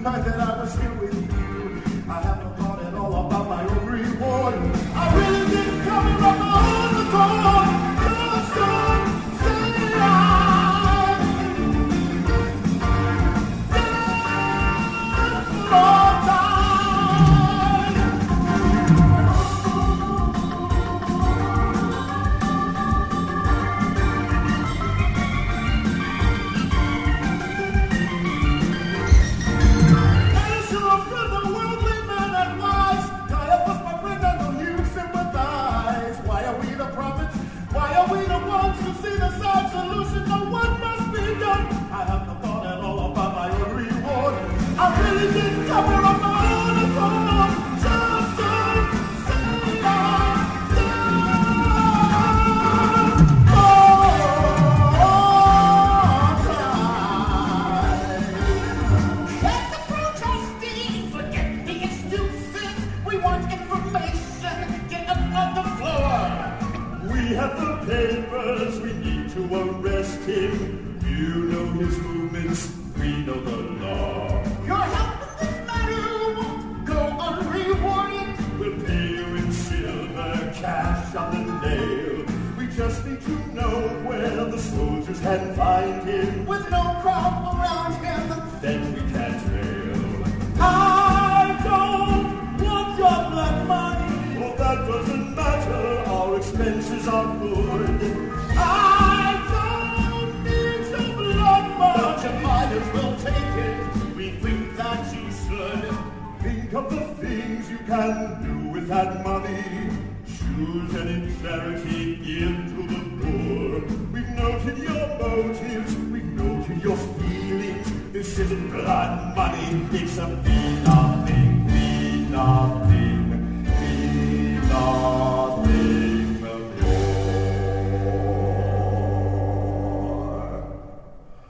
night that I was here with you. I haven't thought at all about my own reward. I really didn't come here on my own accord. Just don't say and find him with no crowd around him, then we can't fail. I don't want your black money. Well, that doesn't matter, our expenses are good. I don't need your blood money, but you might as well take it. We think that you should. Think of the things you can do with that money. Choose any charity, give to the poor. We've noted your motives, we've noted your feelings. This isn't blood money, it's a phenom thing, phenom.